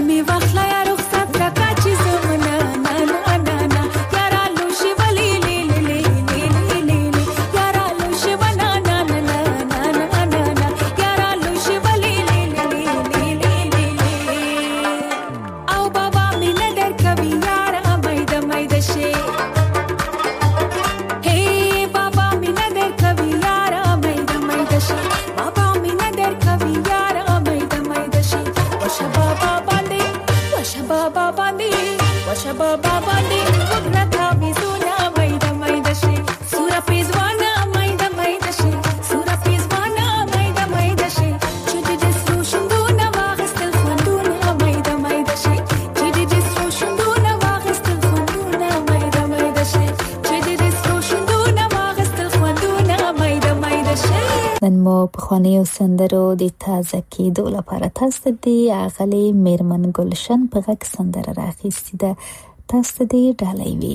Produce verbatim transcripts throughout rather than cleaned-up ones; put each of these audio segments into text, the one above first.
نیمه وقت لا یا رخصت را کاچی زمنا نا نا نا نا یارا لوشی ولی لی لی لی لی لی لی یارا لوشی ونا نا نا نا نا نا نا یارا لوشی ولی لی لی لی لی لی او بابا می ندر کوي یارا مایده مایده شي هی بابا می ندر کوي یارا مایده مایده شي بابا می ندر کوي یارا مایده مایده شي وشه بابا باندې وشه بابا باندې وشه بابا باندې وګړه تا بيزونه مایده مایده شي سورا پیزوانا مایده مایده شي سورا پیزوانا مایده مایده شي چې دې سرو شندونه واغستل خوندونه مایده مایده شي چې دې سرو شندونه واغستل خوندونه مایده مایده شي چې دې سرو شندونه واغستل خوندونه مایده مایده شي نن مو په خوانیو سندرو د تازه کېدو لپاره تاسو د اغلې میرمن ګلشن په غږ سندره راخیستې ده تاسو د ډالۍ وي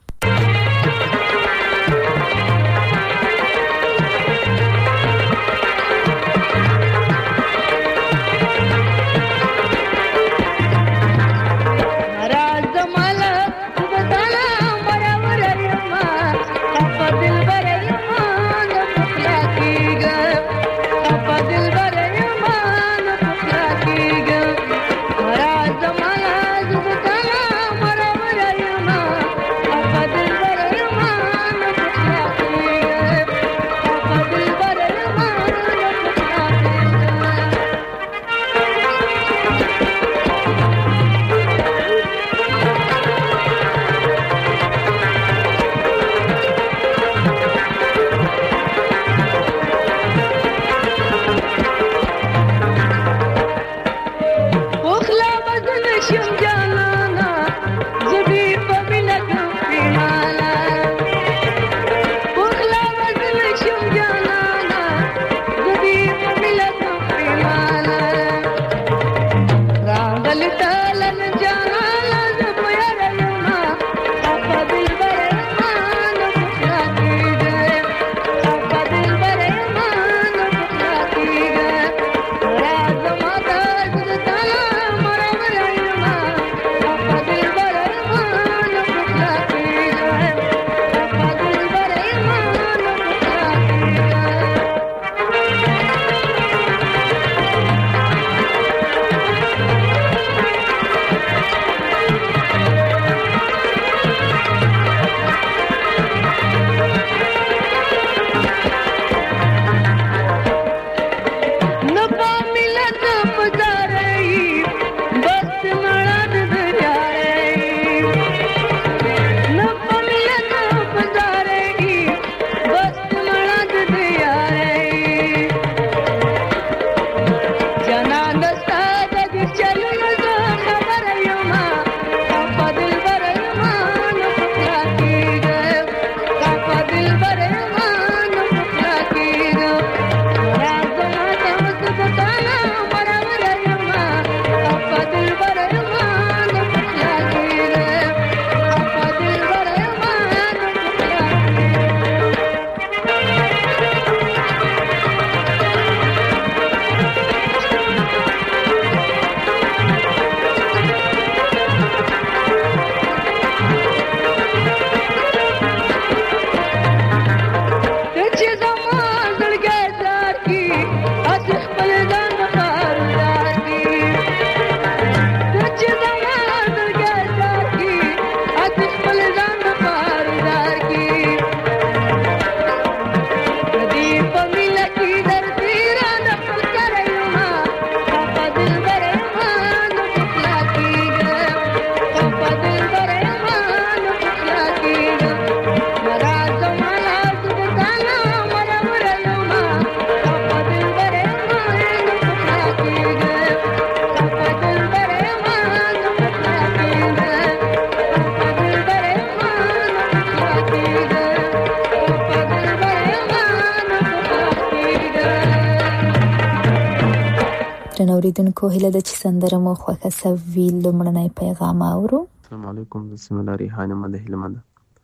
درنو اوریدونکو هیله ده چې سندره مو خوښه سوي. لومړنی پیغام اورو. السلام علیکم، بسم الله الرحمن الرحیم. د هلمند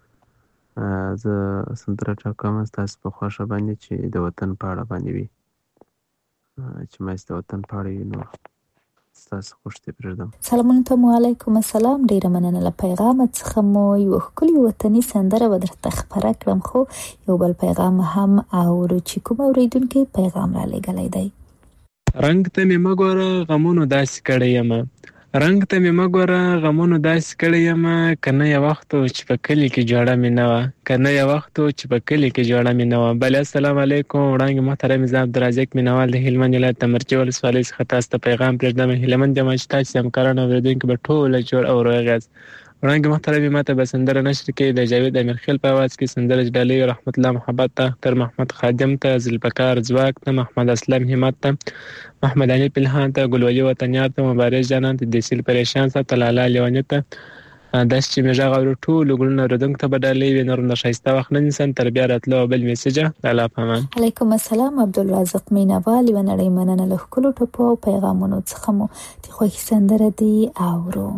زه سندره ټاکم تاسو په خوښه باندې چې د وطن په اړه باندې وي، چې مې د وطن په اړه وي. نو ستاسو خوشتي پرېږدم. سلامونه ته مو علیکم السلام. ډیره مننه له پیغام څخه مو یو ښکلي وطني سندره به درته خپره کړم، خو یو بل پیغام هم اورو چې کوم اورېدونکی پیغام را لېږلی دی. رنګ ته مې مه ګوره غمونو داسې کړی یمه، رنګ ته مې مه ګوره غمونو داسې کړی یمه، که نه یو وخت و چې په کلي کې جوړه مې نه وه، که نه یو وخت و چې په کلي کې جوړه مې نه وه. بله السلام علیکم. وړانګې محترم زه عبدالرزاق مینوال د هلمند ولایت د مرچې ولسوالۍ څخه تاسو ته پیغام پرېږدم. هیلهمند یم چې تاسو همکاران او اورېدونکي به ټوله جوړ او روغ یاست. وړانګې محترمې ما ته به سندره نشر کړي د جاوید امیرخیل په اواز کې سندره جلالی رحمت الله محبت ته، اختر محمد خادم ته، ذوالفقار ځواک ته، محمد اسلم همت ته، محمد علي پلهان ته، ګلولي وطنیار ته، مبارز جانان ته، دیسیل پریشان ته، لالا لیواني ته، داسې چې مې غږ اورو ټولو ګلونه اورېدونکو ته به ډالۍ وي. نور د ښایسته وخت نه نیسم تر بیا راتلو بل میسجه. الله په امان. علیکم السلام. عبدالرزاق مینوال یوه نړۍ مننه له ښکلو ټپو او پیغامونو څخه مو د خوښې سندره دی اورو.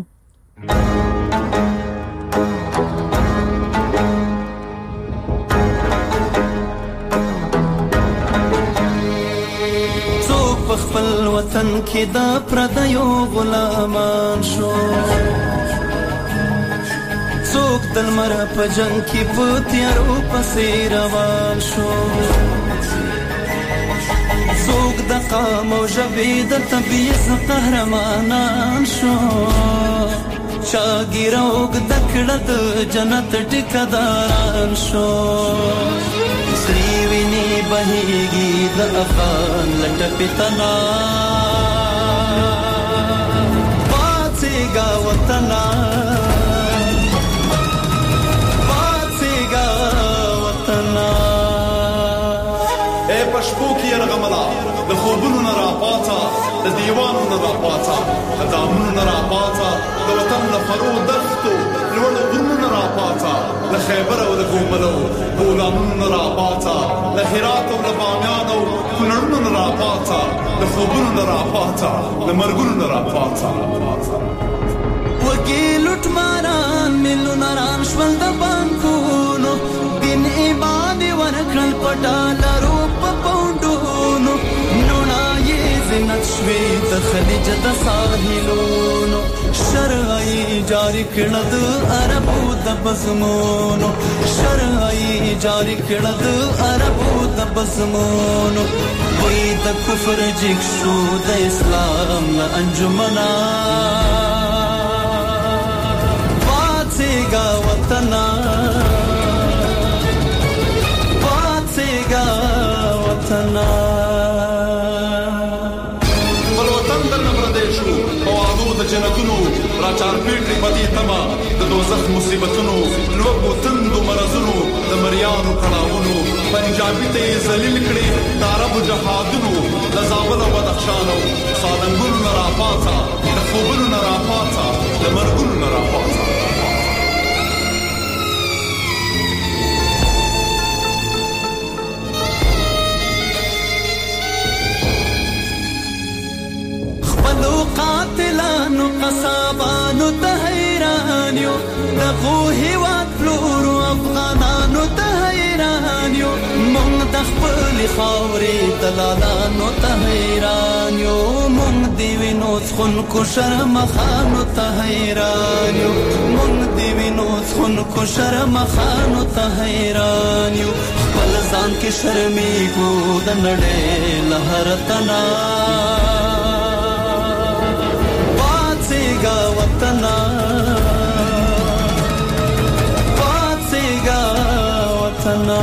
خپل وطن کې دا پردیو غلامان شو، څوک د لمر په جنګ کې په تیارو پسې روان شو، څوک د قام او ژبې د تبعیض قهرمانان شو، چا ږیره اوږده کړه د جنت ټیکهداران شو. سرې وینې بهېږي د افغان له ټپې تنا، پاڅېږه وطنه پاڅېږه وطنه. ای په شپو کې یرغمله د خوبونو نه راپاڅه، د دیوانو نه راپاڅه، د دامونو نه راپاڅه، د وطن له خرو دښتو لوړو غرونو نه راپاڅه، له خیبر او له ګوملو بولانونو نه راپاڅه، له هرات او له بامیان او کونړونو نه راپاڅه، د خوبونو نه راپاڅه، له مرګونو نه راپاڅه. وږي لوټماران میلیونران شول د بانکونو، دین ایمان یې ورکړل په ډالرو په پونډونو، نوڼه یې زینت شوې د خلیج د ساحلونو، شرعي جاری کړه د عربو د بزمونو، شرعي جاری کړه د عربو د بزمونو. وای د کفر جګ شو د اسلام له انجمنا، پاڅېږه وطنه پاڅېږه وطنه. د جنتونو را چارپېټې بدې تمه، د دوزخ مصیبتونو، لوږو تندو مرضونو، د مریانو کړاوونو، پنجابي ته یې ذلیل کړې د عربو جهادونو، د زابل او بدخشان او سالنګونو نه راپاڅه، د خوبونو نه راپاڅه، د مرګونو نه راپاڅه. قاتلانو قصابانو ته حیران یو، دغو هیواد پلورو افغانانو ته حیران یو، مونږ د خپلې خاورې دلالانو ته حیران یو، مونږ د وینو څښونکو شرمخانو ته حیران یو، مونږ د وینو څښونکو شرمخانو ته حیران یو. خپل ځان کې شرمېږو د نړۍ له هر تنا، پاڅېږه وطنه پاڅېږه وطنه.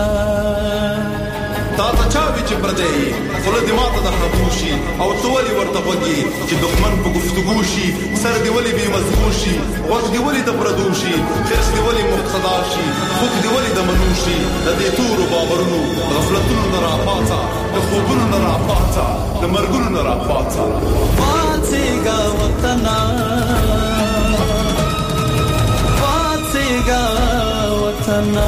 تا ته چا وي چې پردی خوله دې ماته د خطو شي، او ته ولې ورته غوږ یې چې دښمن په گفتگو شي، سر دې ولې بې مضمو شي، غوږ دې ولې د پردو شي، خرس دې ولې مقتدا شي، خوږ دې ولې د منو شي. د دې تورو باورونو غفلتونو نه راپاڅه، د خوبونو نه راپاڅه، د مرګونو نه راپاڅه. پاڅېږه وطنه پاڅېږه وطنه.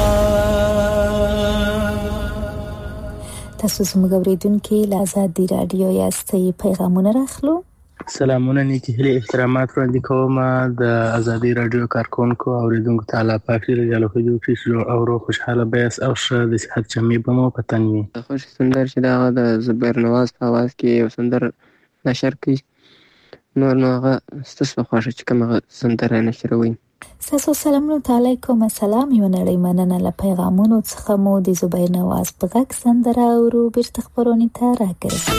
تاسو زموږ اورېدونکي له ازادي راډیو یاستئ، پیغامونه راخلو. سلامونه، نیکی هیلې، احترامات وړاندې کوم د ازادي راډیو کارکونکو او اوریدونکو ته. الله پاک دې جل جلاله دې او روغ خوشحاله بیاست او ښه د صحت جامې به مو په تن وي. خوش سندر چې دا د زبیر نواز په اواز کې یو سندر نشر کړي نور نو هغه ستاسو په خوښه چې کوم هغه سندره نشروي. ستاسو سلامونه علیکم. السلام یو نړۍ مننه له پیغامونو څخه مو د زبیر نواز په غږ سندره اورو بیرته خبرونې ته راګرځو.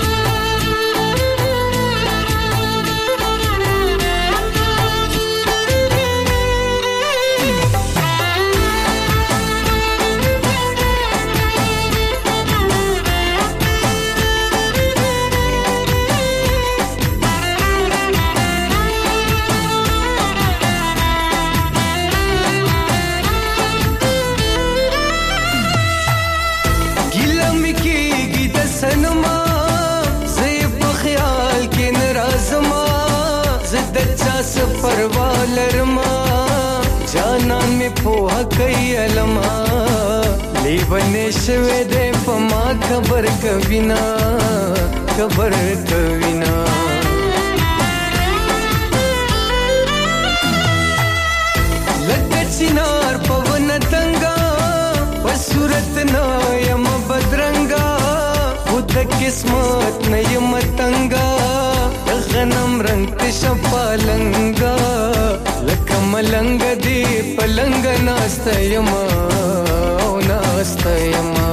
پروالرما جانان می پوها کئی علما لیونے شوے دے پما خبر کبینا خبر کبینا لگا چنار پون تنگا پسورت نا یم بدرنگا خود قسمت نیم تنگا غنم رنگ تشپالنگا لکه ملنگ دی پلنگ ناستا یما او ناستا یما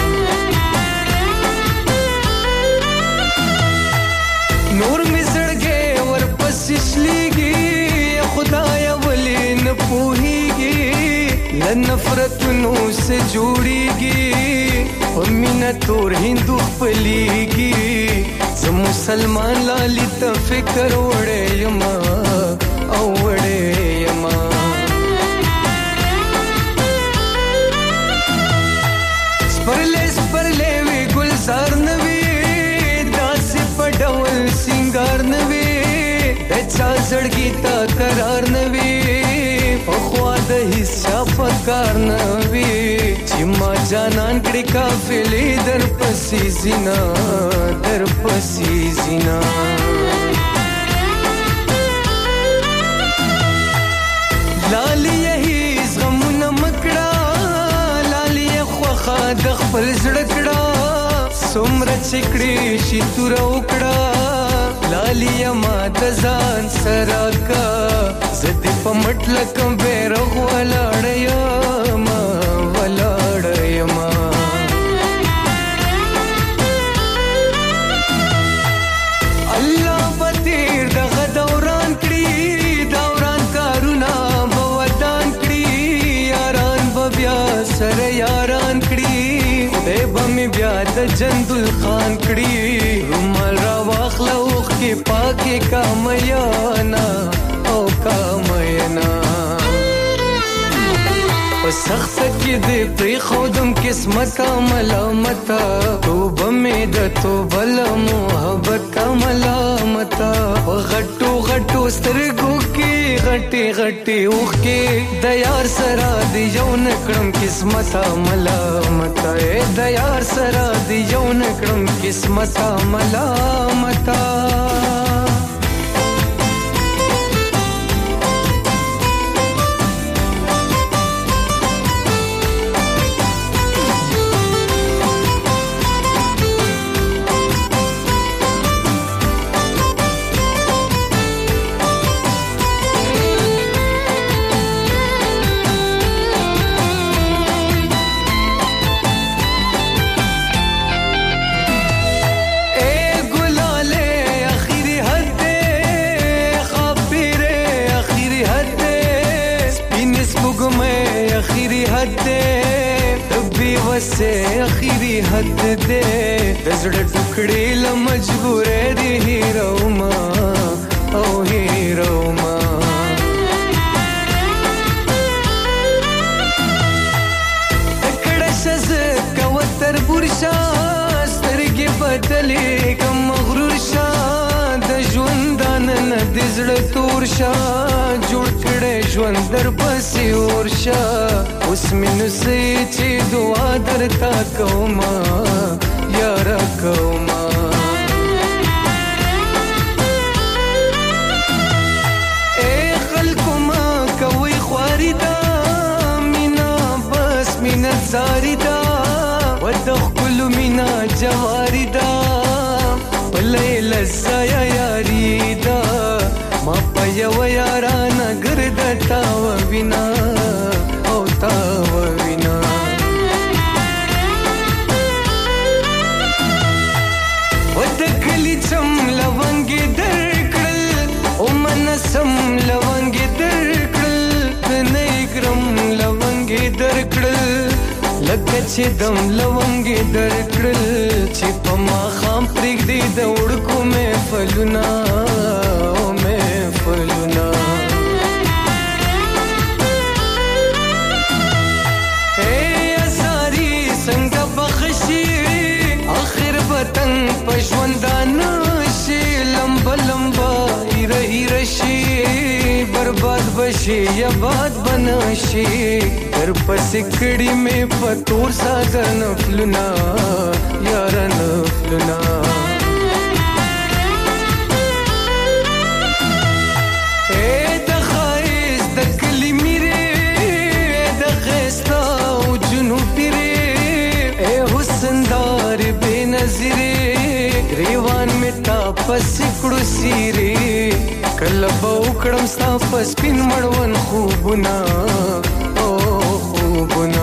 نور می زړګې ورپسې شلیږي خدایا ولی نه پوهیږي له نفرتونو سے جوړیږي او مینا تور هندو خپلیږي زه مسلمان لالی ته فکر وړې یما او وړې یما سپرلې سپرلې وی ګلزار نوي داسې په ډول سنگار نوي د چا زړګي ته قرار نوي په خوا د حصہ پکار نوي چې ما جانان کړي قافلې در پسې زینا در پسې زینا لالی یهی غمونه مکړه لالی خوخه د خپل زړه کړه څومره چکړې شي تور وکړه لالی ما د ځان سره کا زدي په مټلک بیرغ ولاړ یم ولاړ یم الله بتیر دغه دوران کړی دوران کارونا بودان کړی یاران بیا سره یاران کړی خدای به بیا د جندل خان کړی رومال را واخله اوخ کې پاکه کامیانا او کامیانا سخت کې دې پری خودم قسمت ملامتا توبه مې د توبه له محبت کا ملامتا غټو غټو سترګو کې غټي غټي اوخ کې د یار سره دی یو نکړم قسمت ملامتا د یار سره دی یو نکړم قسمت ملامتا سے اخیری حد دے دزړه ټکړې ل مجبور دی هیرو ما او هیرو ما تکړه شز کوتر برشا سترګې بدلې کم مغرور شا د ژوندان نه دزړه تور شا جوړ کړې ژوند در پسې ورشا اوس مینو سي چې دعا درتا کوما یار کوما اے خلکو ما کوي خواري دا مینا بس مینا زاري دا ودخل مینا جواري دا بلې لزایا یاري دا یو یارانه ګرده تا ووینا او تا ووینا و د کلي چم لونګې درکړل او منسم لونګې درکړل د نیګرم لونګې درکړل لکه چې دم لونګې درکړل چې په ماښام پرېږدي د وړکو محفلونه او محفلونه ای ازاري څنګه بخشي آخر وطن په ژوندانه شي لمبه لمبه ایره ایره شي برباد بشي یا باد بنشي در پسې کړي مې په تور ساده نفلونه یاره نفلونه ای د ښایست د کلي میرې د ښایسته او جنو پیرې ای حسندار بې نظیرې ګریوان مې تا پسې کړو سیرې کله به وکړم ستا په سپین مړوند خوبونه او خوبونه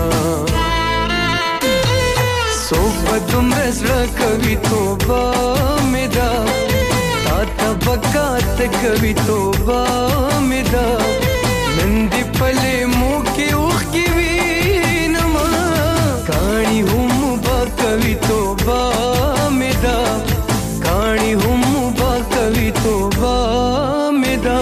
څوک به دومره زړه کوي توبه مې ده تا ته به کاته کوي توبه مې ده نن دې په لیمو کې اوښکې وینمه کاڼي هم به کوي توبه مې ده کاڼي هم به کوي توبه مې ده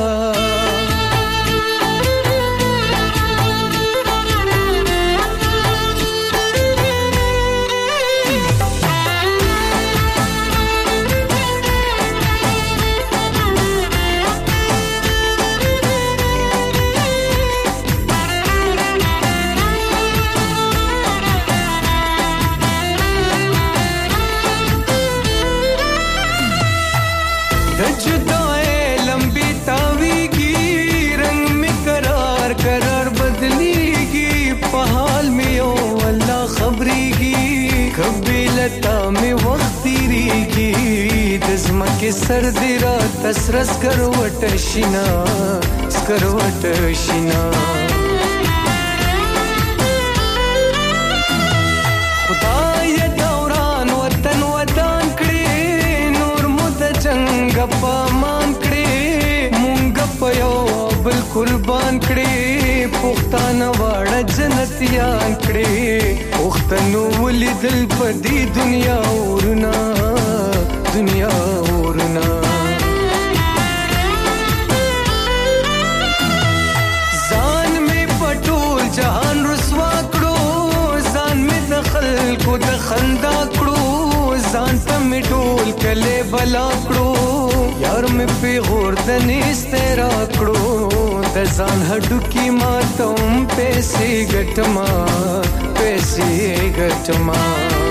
تا می وخت تیریږي د زمکې سر دې راته سره سکروټه شینا سکروټه شینا خدای دوران وطن ودان کړي نور مو د جنګ په مان کړي مونږ په یو بل قربان کړي پښتانه واړه جنتیان کړي پښتنو ولیدل په دې دنیا اورنا دنیا اورنا ځان مې پټول جهان رسوا کړو ځان مې د خلکو د خندا کړو ځان ته مې ټول کله بلا کړو یار مې پیغور د نيسته را کړو د ځان هډو کې ماتم پیسې ګټما پیسې ګټما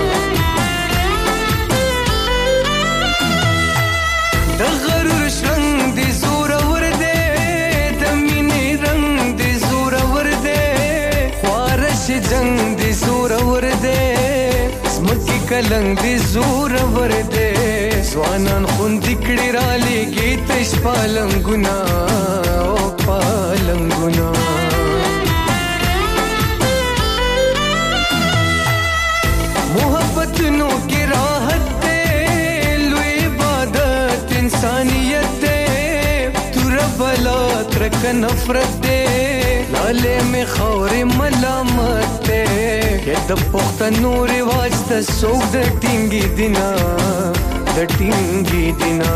د غرور شرنګ دې زور ور دې د مینې رنگ دې زور ور دې خوارش جنگ دې زور ور دې سمکی کلنګ دې زور ور دې ځوانان خوندې کړي را لېږي تش پالنګونه او پالنګونه محبتونو کې راحت دې لوی عبادت انسانیت دې تور بلا ترک نفرت دې لاله مې خورې ملامت دې د پښتنو رواج ته څوک د ټینګې دینا د ټینګې دینا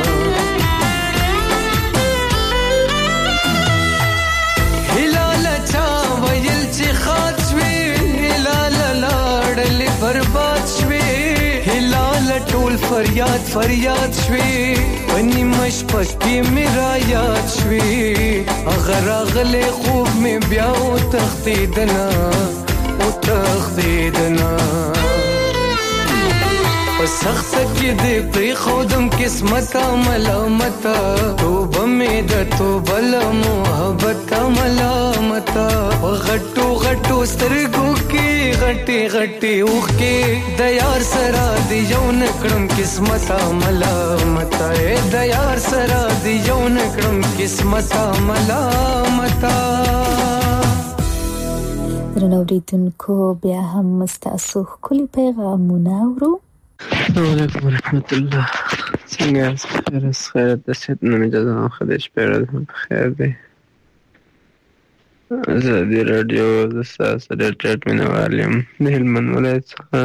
هلال چا ویل چې خاص وی هلال لاړلې برباد شوي هلال ټول فریاد فریاد شوي پنی مش پکې میرا یاد شوي اگر اغله خوب می بیا او تختیدنا او تختیدنا په سخت کې دې پری خودم قسمت ملامت توبه مې د توبه له محبت ملامت غټو غټو سترګو کې غټي غټي اوخ کې د یار سره دی یو نکړم قسمت ملامت د یار سره دی یو نکړم قسمت ملامت. درنوریدونکو بیا هم ستاسو ښکلي پیغامونه اورو. السلام علیکم ورحمت الله. څنګه یاست؟ خیر است؟ خیرت داشتید؟ نمی‌دونم هم خودش بیارد هم بخیر دی. ازادي رادیو د ستاسو ډېر ډېر مینوال یم د هلمند ولایت څخه.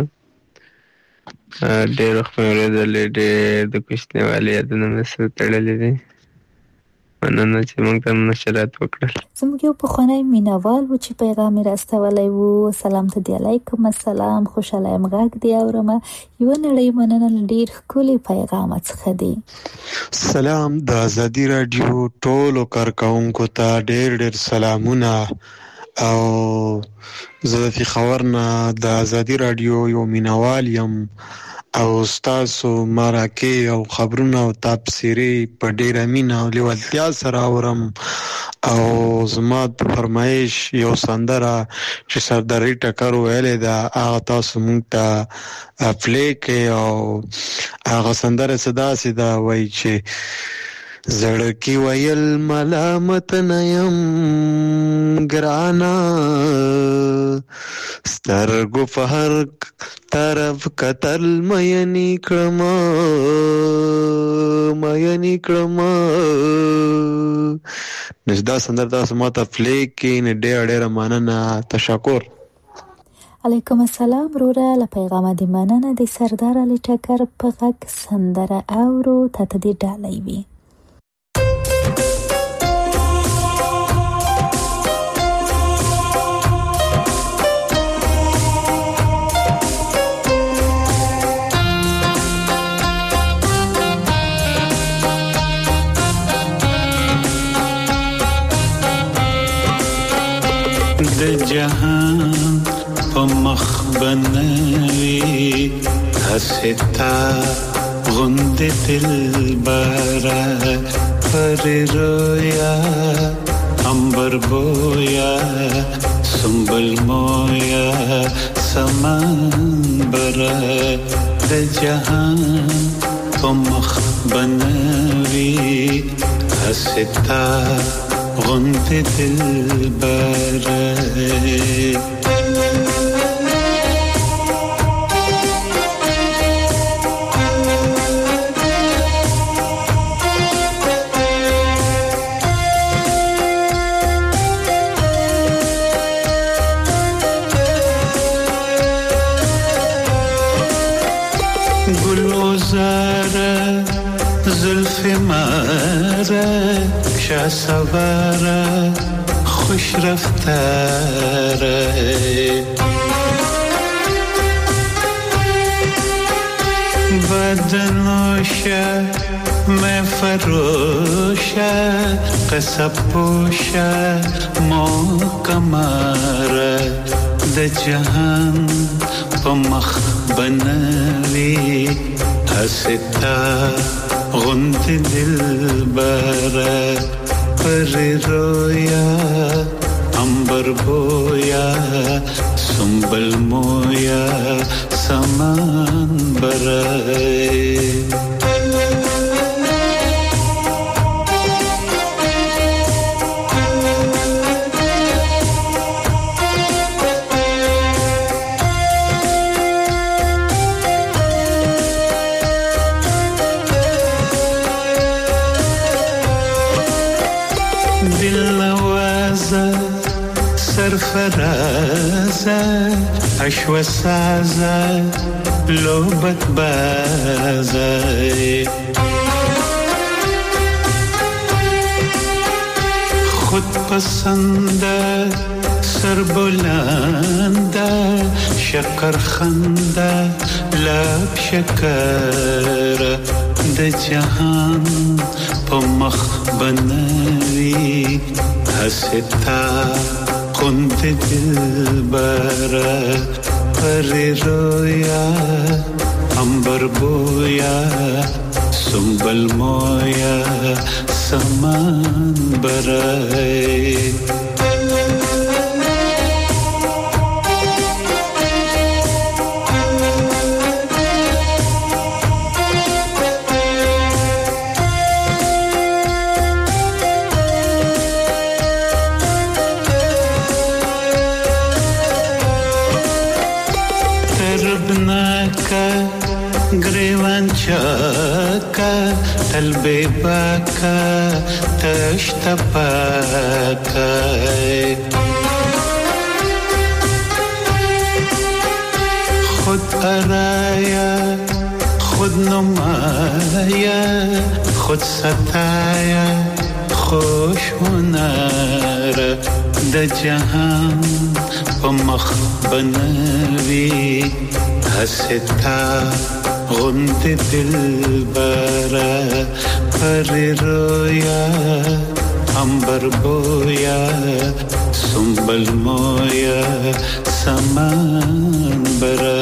ډېر وخت مې اورېدلی، ډېر د کوچنیوالي یادونه مې سره تړلي دي. مننه چې موږ ته نشرات وکړل. زموږ یو پخوانی مینوال و چې پیغام یې راستولی و. سلام ته دی، علیکم السلام، خوشحاله یم غږ دی اورمه. یوه نړۍ مننه له ډېر ښکلي پیغامه څخه دی. سلام د ازادي راډیو ټولو کارکوونکو ته ډېر ډېر سلامونه. او زه د پېښور نه د ازادي راډیو یو مینوال یم او ستاسو مرکې او خبرونه او تبصرې په ډېره مینه او لیوالتیا سره اورم. او زما د فرمایش یو سندره چې سرداري ټکر ویلې ده هغه تاسو موږ ته پلی کړئ. او هغه سندره څه داسې ده وایي چې زړکی ویل ملامت نیم ګرانا سترګو په هر طرف کتل مینی کړما مینی کړما. نشدا سندر تاسو ماته پلی کې نه ډېر ډېر مننه، تشکر. علیکم السلام روره، له پیغامه دی مننه. د سردار علي ټکر په غږ سندره اورو، تا ته دې ډالۍ وي. د جهان په مخ بنوي حستا غند دلبره پر رویا امبر بویا سنبل مویا سمان بره. د جهان په مخ بنوي حستا غند دلبره. گلوزاره زلف ماره شا سواره خوش رفتاره بدنوشه میں فروشه قصب پوشه موکماره. د جهان په مخ بنوي حستا غند دلبره پر رویا امبر بویا سنبل مویا سمان بره. سرفرازه اشو سازه لوبت بازه خود پسنده سربلنده شکر خنده لب شکر. د جهان په مخ بنوي حستا غند دلبره پر رویا अंबर बोया सुंबल मोया समान बराए ग्रेवांचाका तलबेबाका तश्तपाका खुद अराया खुद नुमाया खुद सताया खुश हुनारा द जहान पमख बनवी हसता غنت दिल बरा पर रोया अंबर बोया सुंबल मोया समान बरा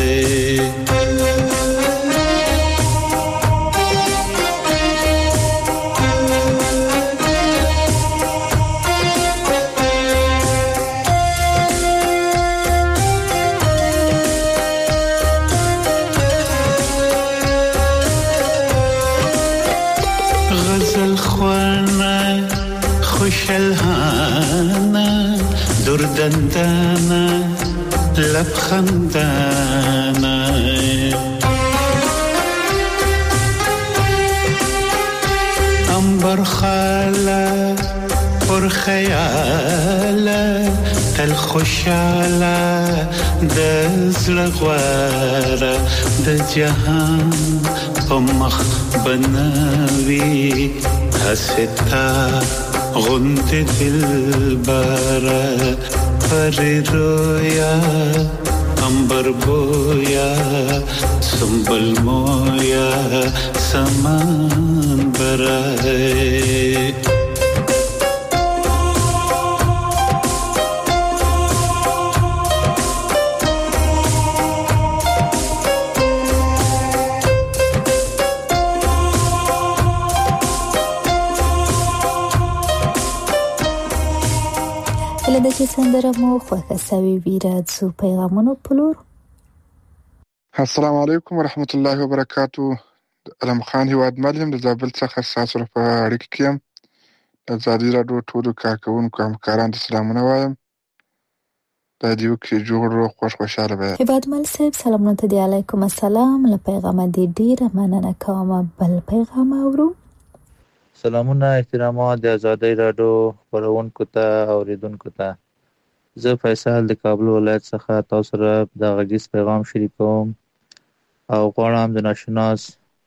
खुशलहाना दुर्दंदाना लबखंदाना अंबर खाला और ख्याला तल खुशाला दज़लगवारा द जहान पमख बनावी हसता غنت दिल बरा पर रोया अंबर बोया सुंबल मोया समान बराए د چې سندره مو خوښه سوي ویره څو پیغامونو پلور. السلام علیکم ورحمت الله وبرکاتو. علم خان هیواد معلم د زابل څخه تاسو په اړیکه کې یم. د ازادي راډیو ټولو کارکونکو همکارانو ته سلامونه وایم. د دې کې جوړ خوش خوشاله وي. هیواد مل صاحب سلامونه ته دی. علیکم السلام. له پیغام دې ډیره مننه کوم. بل پیغام اورو. سلامونه احترامات د ازادي راډیو خبرونکو ته او اوریدونکو ته. زه فیصل د کابل ولایت څخه تاسو سره د غږیز پیغام شریکوم او غواړم د ناشناس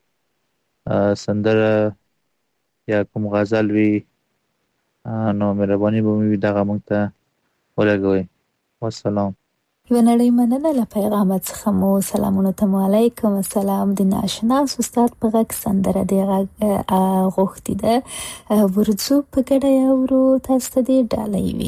سندره یا کوم غزل وي نو مهرباني به مې دغه مونږ ته ولګوي. والسلام. یو نړۍ مننه له پیغام څخه مو سلامونه ته علیکم السلام. د ناشناس استاد په غږ سندره دی غوښتي ده ورځو په ګډه اورو تاسو ته دی ډالۍ وي.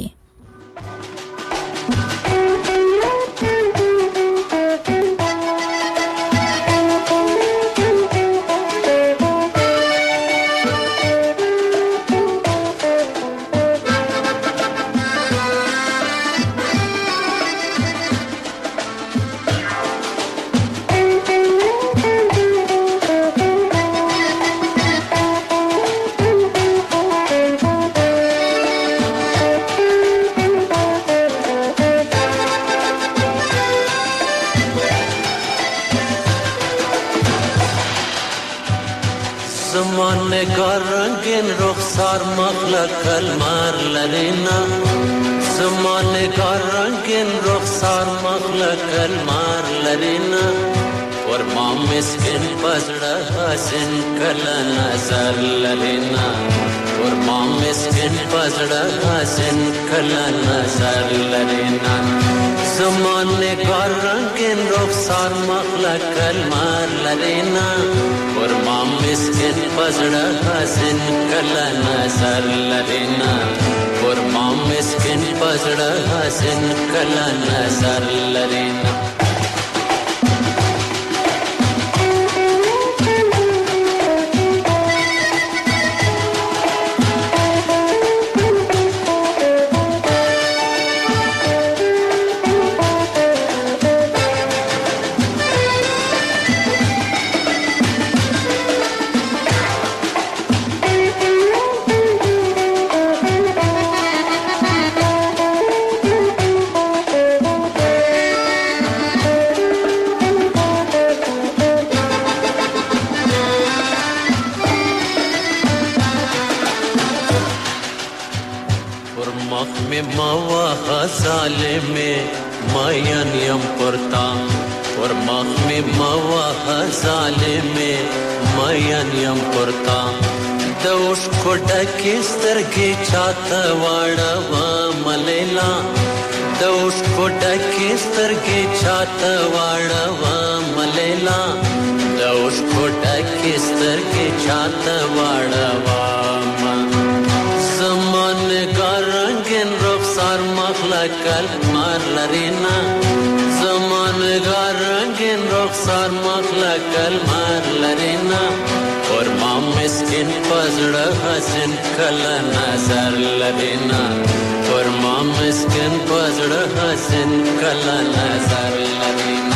کلمار لرینا زمانه کار رنگین رخسار مغلا کلمار لرینا ورما مسکن پزړه حسن کلا نظر لرینا ورما مسکن پزړه حسن کلا نظر لرینا زمانه کار رنگین رخسار مغلا کلمار لرینا ورما مسکن پزړه حسن کلا نظر لرینا ورما مسکن پزړه حسن کلا نظر لرینا پر مخ می موا ظالمه ماین یم پرتا پر مخ می موا ظالمه ماین یم پرتا دوش کوډه کې سترګې چاته واړه ملیلا دوش کوډه کې سترګې چاته واړه ملیلا دوش کوډه کې سترګې چاته واړه زمان ګرنګن رخسار مخلقل مار لرینا زمان ګرنګن رخسار مخلقل مار لرینا اور ما مسکین پزړه حسن کله نظر لرینا اور ما مسکین پزړه حسن کله نظر لرینا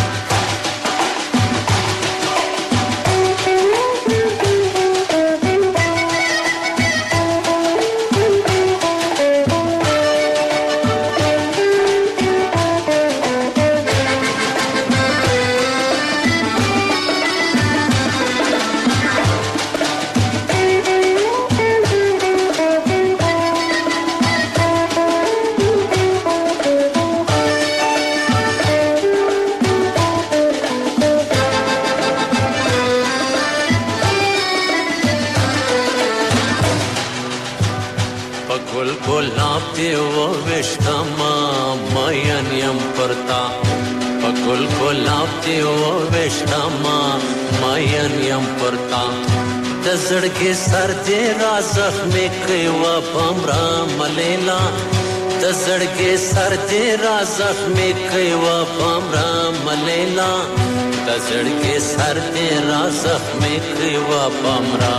پکل گلاب دیو وشتما ماین یم پرتا د زړګي سر دې را زخمې کوي و بمرا ملیلا د زړګي سر دې را زخمې کوي و بمرا ملیلا د زړګي سر دې را زخمې کوي و بمرا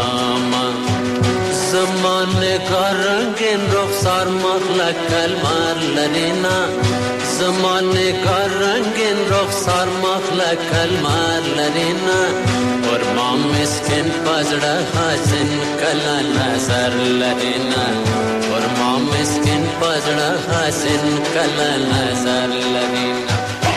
زمانه کا رنگین رخسار مخلق کلمار لرینا زمانه کا رنگین رخسار مخلق کلمار لرینا اور ما مسکن پزړه حسن کلا نظر لرینا اور ما مسکن پزړه حسن کلا نظر لرینا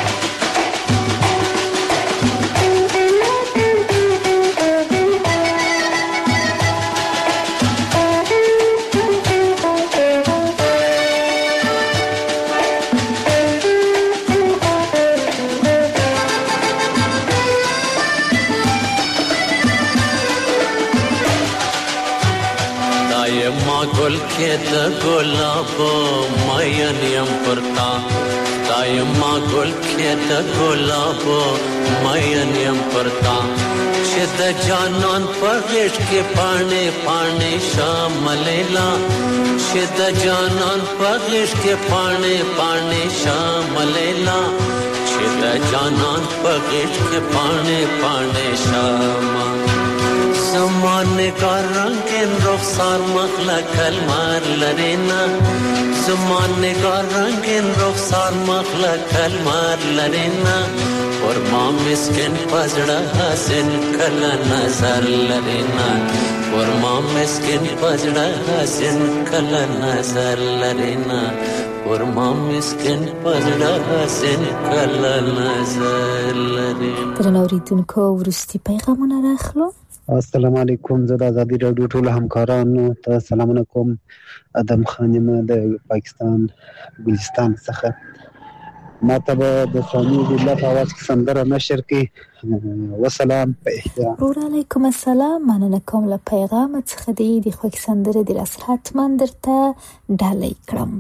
گل کې د ګلابو ماین یم پرتا دایما گل کې د ګلابو ماین یم پرتا چې د جانان په غېږ کې پاڼې پاڼې شاملیلا چې د جانان په غېږ کې پاڼې پاڼې شاملیلا چې د جانان په غېږ کې پاڼې پاڼې شاملیلا زمانه کا رنگین رخسار مخلق کلمار لرینا زمانه کا رنگین رخسار مخلق کلمار لرینا اور ما مسکن پزړه حسن کلا نظر لرینا اور ما مسکن پزړه حسن کلا نظر لرینا اور ما مسکن پزړه حسن کلا نظر لرینا درنوریدونکو ورستی پیغامونه راخلو. السلام علیکم. زه د ازادي راډیو ټول همکارانو ته سلامونه کوم. ادم خان یم د پاکستان بلوچستان څخه. ما ته به د سامي بالله په اواز کې سندره نشر کړي. وسلام په احترام. وعلیکم السلام. مننه کوم له پیغام څخه دی د خوږ سندره د راس حتما درته ډالۍ کړم.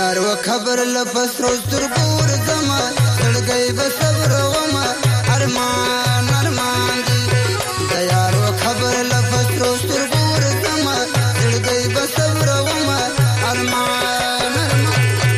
تیار و خبر لپس روز ترګور زما زړګي بصبر وما ارمان ارمان دی تیار و خبر لپس روز ترګور زما زړګي بصبر وما ارمان ارمان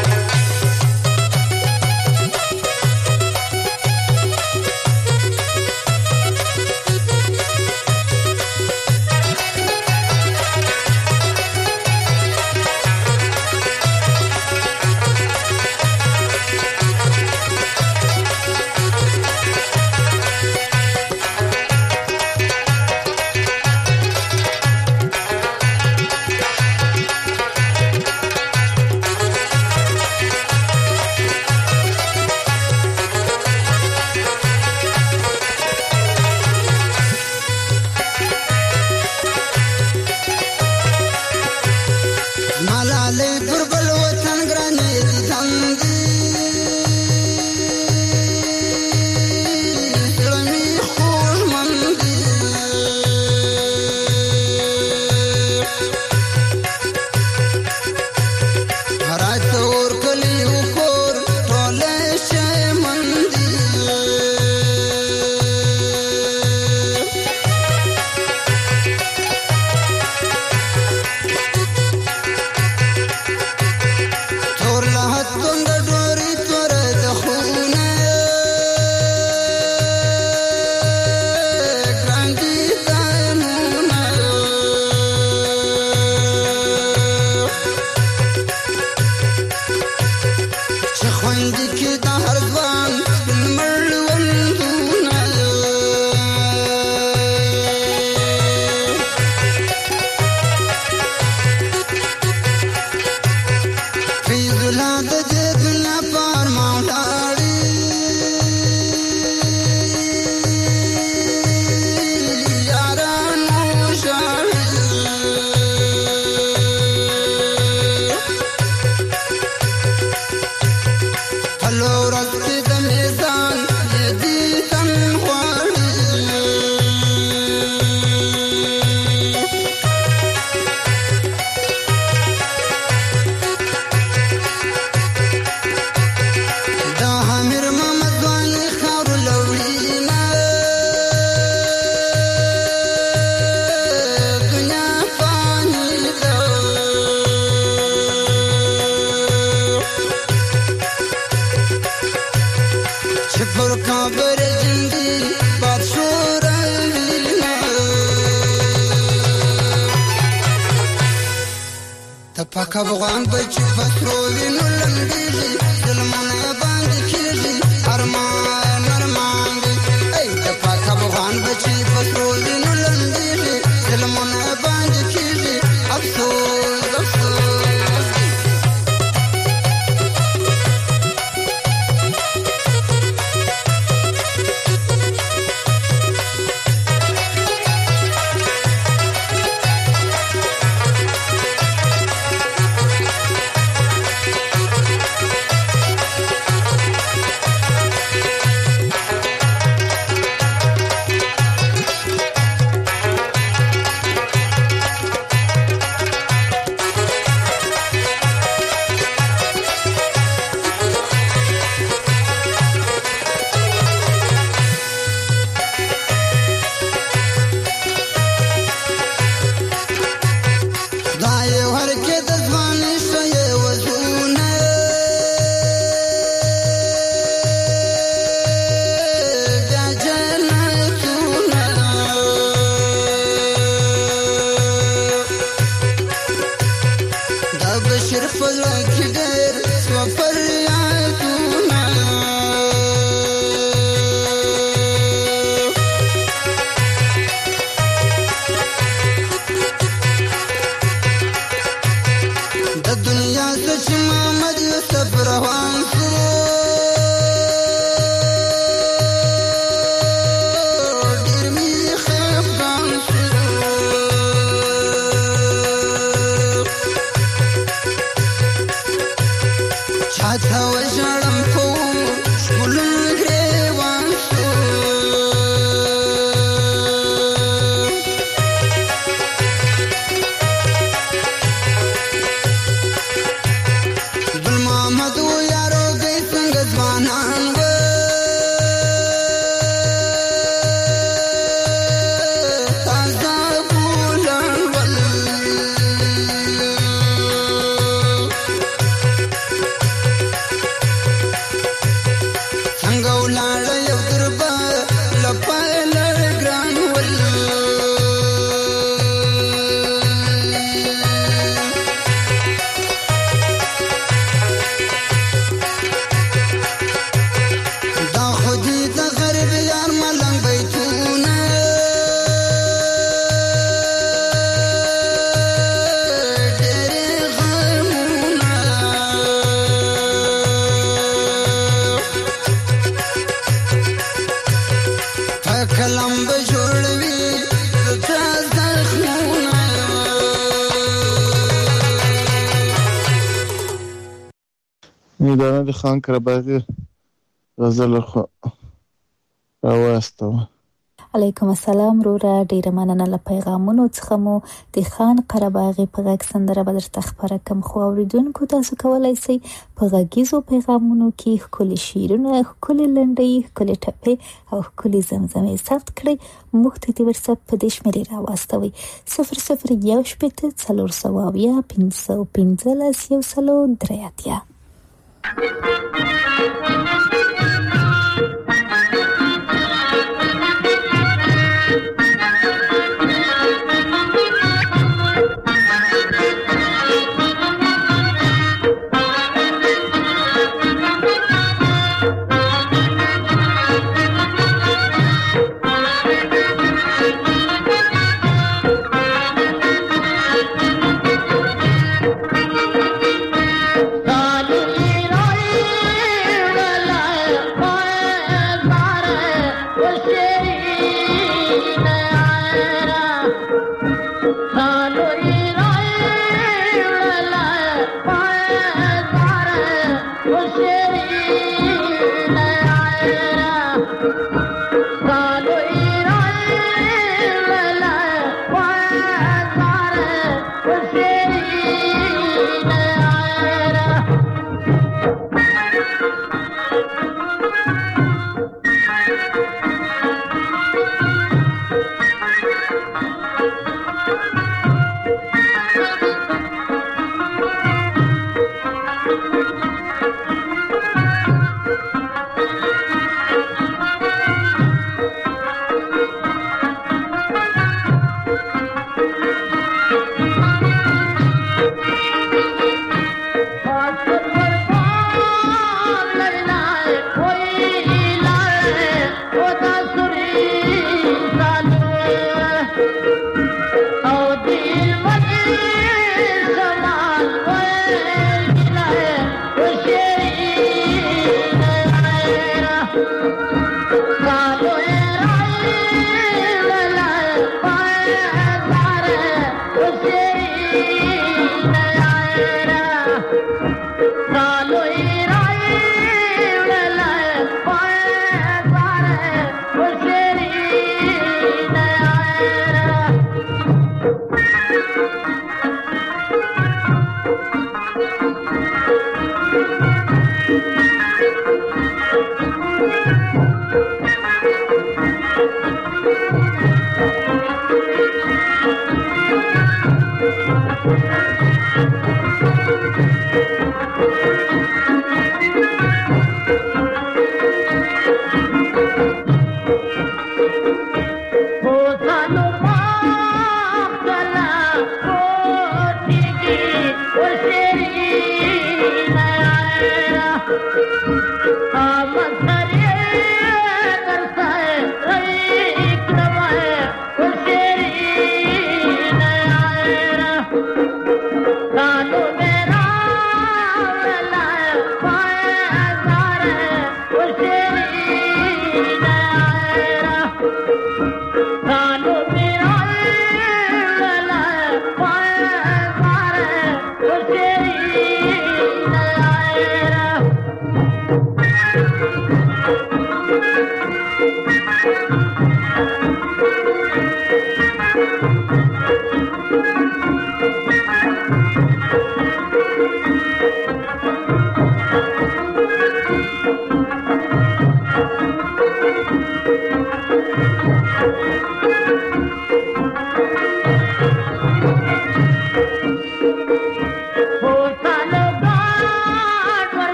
پاک افغان بچی پسرو وینو لمبیږي ظلمونه باندې کیږي ارمان ارمان دی ای د پاک افغان بچی پسرو وینو لمبیږي ظلمونه باندې کیږي افسوس افسوس میدانه د خان کرباغي غزل خو راوستو. علیکم السلام رورا، ډیره مننه له پیغامونو څخه مو د خان قرباغي په غږ سندره به درته خبره کوم. خو اوریدونکو تاسو کولای شئ په غږیزو پیغامونو کې ښکلي شعرونه، ښکلي لنډۍ، ښکلي ټپې او ښکلي زمزمې ثبت کړئ. موږ ته د واتساپ په دې شمېرې راواستوئ: صفر صفر یو شپېته څلور سوه اویا پنځه سوه پنځلس یو سل درې اتیا.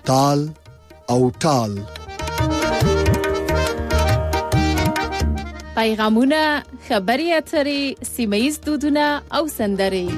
تال او ټال. پیغامونه، خبري اترې، سیمه‌ییز دودونه او سندرې.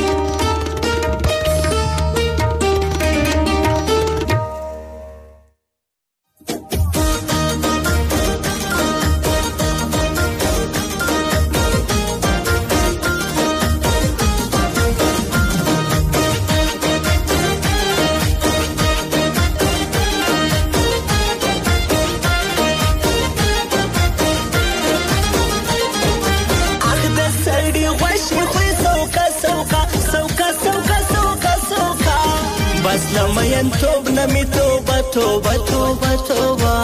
لمین توب نمی توبه توبه توبه توبه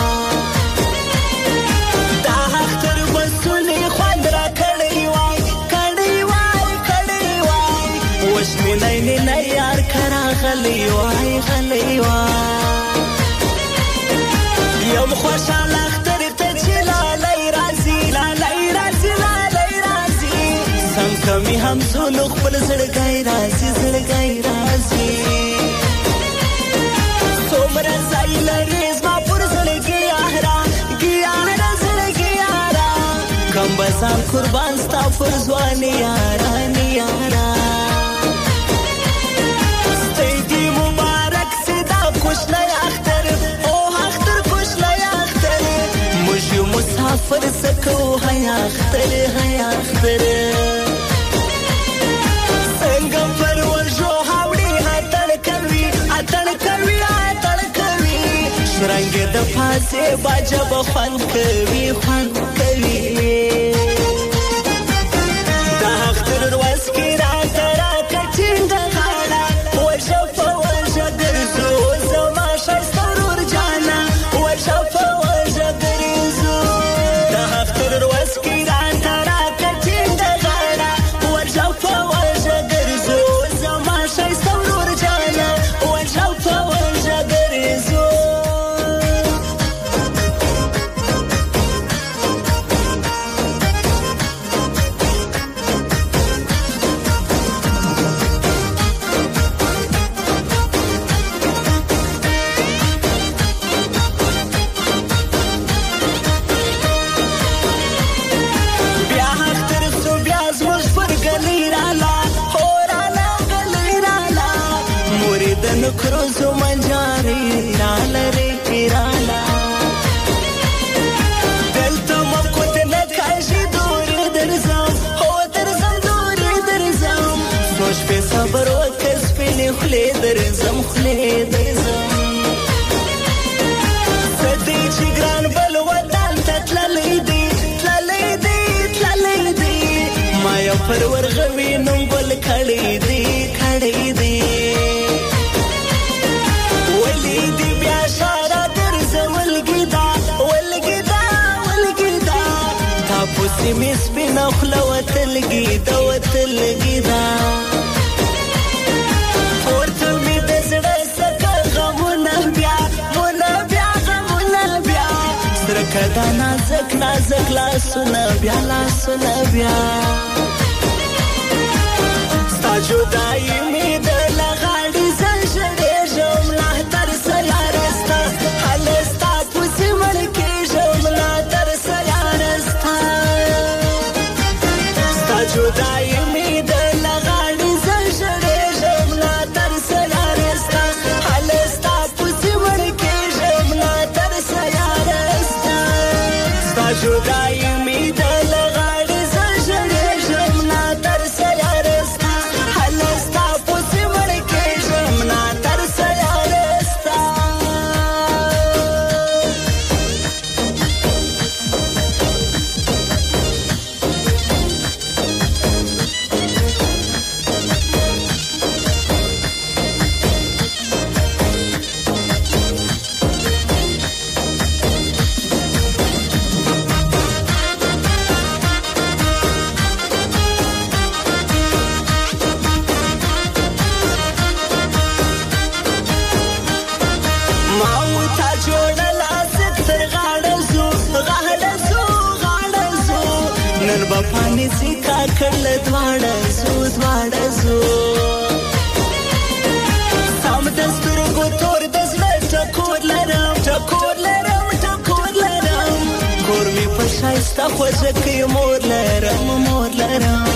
دا حق تر بسولی خوند را کڑی وای کڑی وای کڑی وای وش می نینی نیار کرا غلی وای غلی وای یم خوشحال اختر تچی لالی رازی لالی رازی لالی رازی سم کمی هم زونو خبل زرگای رازی زرگای رازی تومره زایل ریز ما پر زلگی آهرا گیاره زلگی آهرا کم بزن قربان ستا فرزوانی یارا نیارا ستیدی مبارک سیدا کشنا اختر او اختر کشنا اختر مجی مسافر سکو های اختر های اختر سنگم پرور جو حوڑی هاتن کروی هاتن کروی رنگ د پاسه باجه بخوان کوي خوان کوي دا اختر روز کې را ترا کچین د غاړه وجه په وجه ګرځو زما شسترور جانا وجه په وجه ګرځو دا اختر روز کې را ترا کچین د غاړه وجه په وجه ګرځو زما شسترور جانا وجه په وجه ګرځو کروزو منجاری نالری پیرالا دلتا مکوت نکاشی دوری درزم ہو درزم دوری درزم سوچ پی صبر و کس پی نخلی درزم خلی درزم سدی چی گران بلوطان تتللی دی تللی دی تللی دی مایا پرور غوی نم بل کھڑی دی کھڑی دی ولیدی بیا شارا درز ولگیدا ولگیدا ولگیدا تا پوسی میس بی نخلا وتلگیدا وتلگیدا پورتو می دزڑا سکا غمونا بیا مونا بیا غمونا بیا سرکدا نازک نازک لاسونا بیا لاسونا بیا ستا جدائی می دل غاڑی زنشڑی جملہ تر سیارستا حلستا پوسی ملکی جملہ تر سیارستا ستا جدائی می دل غاڑی زنشڑی جملہ تر سیارستا حلستا پوسی ملکی جملہ تر سیارستا ستا جدائی می دل غاڑی زنشڑی جملہ تر سیارستا حلستا پوسی ملکی جملہ تر سیارستا پانی سیکا کړل دواړه زو دواړه زو سم د سترګو تور د زړه را خوځه کوي مور لرم مور لرم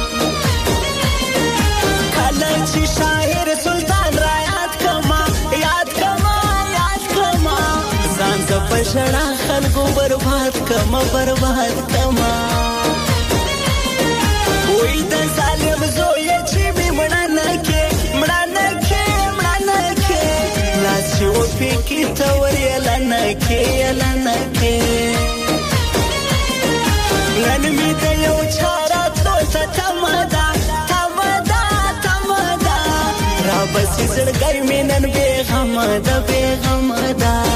کله چې شاعر سلطان را یاد کما یاد کما یاد کما ځان ز پښړا خلکو برباد کما برباد کما وې د ظالم زوی چې می مړه نه کې مړه نه کې مړه نه کې لاس چې و پکې تور یلا نه کې یلا نه کې نن می د یو چاره تو ته تمدا تمدا تمدا را بس زړګي مې نن به غم ده به غم ده